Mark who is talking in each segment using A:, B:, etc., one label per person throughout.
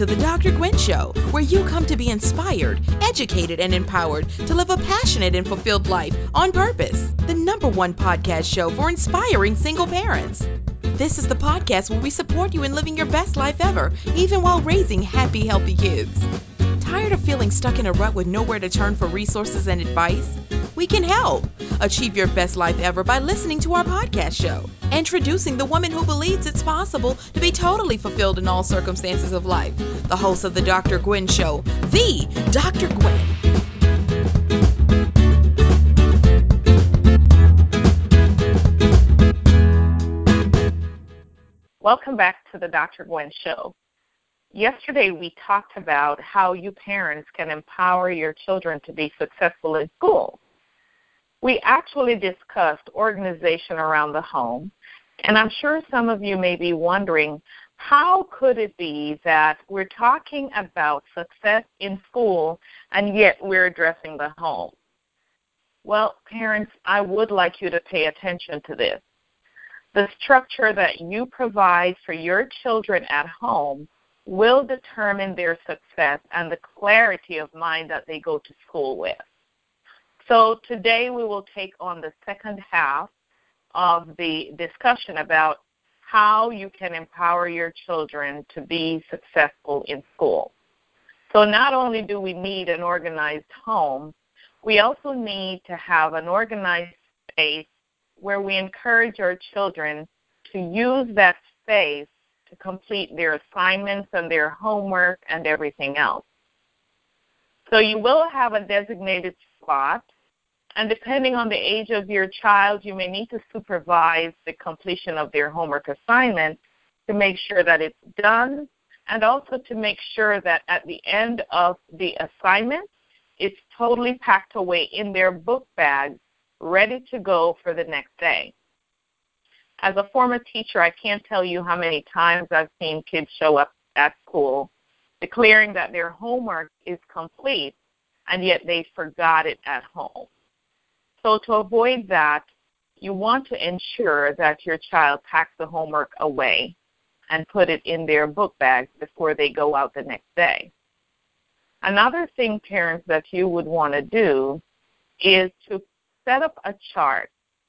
A: to the Dr. Gwen Show, where you come to be inspired, educated, and empowered to live a passionate and fulfilled life on purpose. The #1 podcast show for inspiring single parents. This is the podcast where we support you in living your best life ever, even while raising happy, healthy kids. Tired of feeling stuck in a rut with nowhere to turn for resources and advice? We can help. Achieve your best life ever by listening to our podcast show. Introducing the woman who believes it's possible to be totally fulfilled in all circumstances of life. The host of the Dr. Gwen Show, the Dr. Gwen.
B: Welcome back to the Dr. Gwen Show. Yesterday we talked about how you parents can empower your children to be successful in school. We actually discussed organization around the home, and I'm sure some of you may be wondering, how could it be that we're talking about success in school and yet we're addressing the home? Well, parents, I would like you to pay attention to this. The structure that you provide for your children at home will determine their success and the clarity of mind that they go to school with. So today we will take on the second half of the discussion about how you can empower your children to be successful in school. So not only do we need an organized home, we also need to have an organized space where we encourage our children to use that space to complete their assignments and their homework and everything else. So you will have a designated spot, and depending on the age of your child, you may need to supervise the completion of their homework assignment to make sure that it's done, and also to make sure that at the end of the assignment, it's totally packed away in their book bag, ready to go for the next day. As a former teacher, I can't tell you how many times I've seen kids show up at school declaring that their homework is complete, and yet they forgot it at home. So to avoid that, you want to ensure that your child packs the homework away and put it in their book bags before they go out the next day. Another thing, parents, that you would want to do is to set up a chart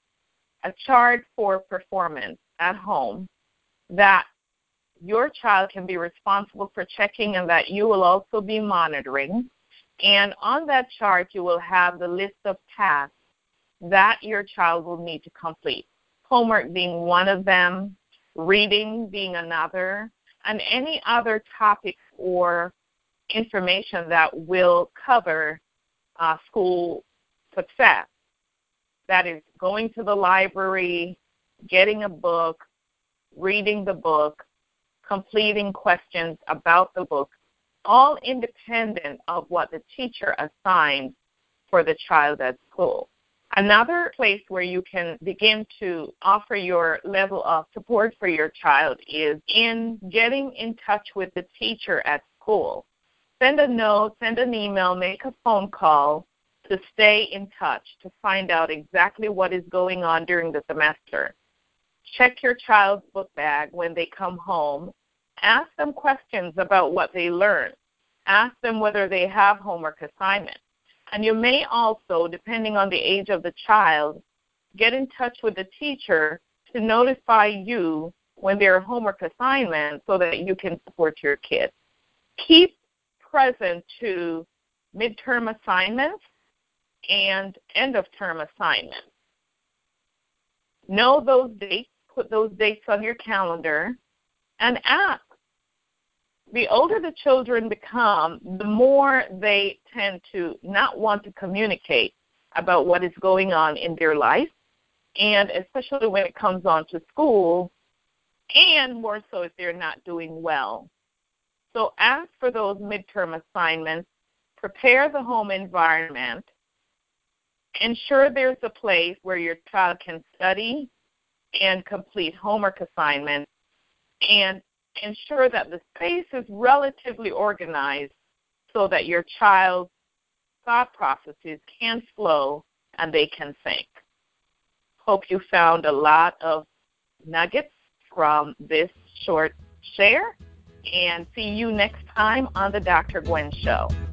B: for performance at home that your child can be responsible for checking and that you will also be monitoring. And on that chart, you will have the list of tasks that your child will need to complete. Homework being one of them, reading being another, and any other topics or information that will cover school success. That is going to the library, getting a book, reading the book, completing questions about the book, all independent of what the teacher assigns for the child at school. Another place where you can begin to offer your level of support for your child is in getting in touch with the teacher at school. Send a note, send an email, make a phone call to stay in touch, to find out exactly what is going on during the semester. Check your child's book bag when they come home. Ask them questions about what they learned. Ask them whether they have homework assignments. And you may also, depending on the age of the child, get in touch with the teacher to notify you when there are homework assignments so that you can support your kids. Keep present to midterm assignments and end-of-term assignments. Know those dates, put those dates on your calendar, and ask. The older the children become, the more they tend to not want to communicate about what is going on in their life, and especially when it comes on to school, and more so if they're not doing well. So ask for those midterm assignments, prepare the home environment, ensure there's a place where your child can study and complete homework assignments, and ensure that the space is relatively organized so that your child's thought processes can flow and they can think. Hope you found a lot of nuggets from this short share, and see you next time on the Dr. Gwen Show.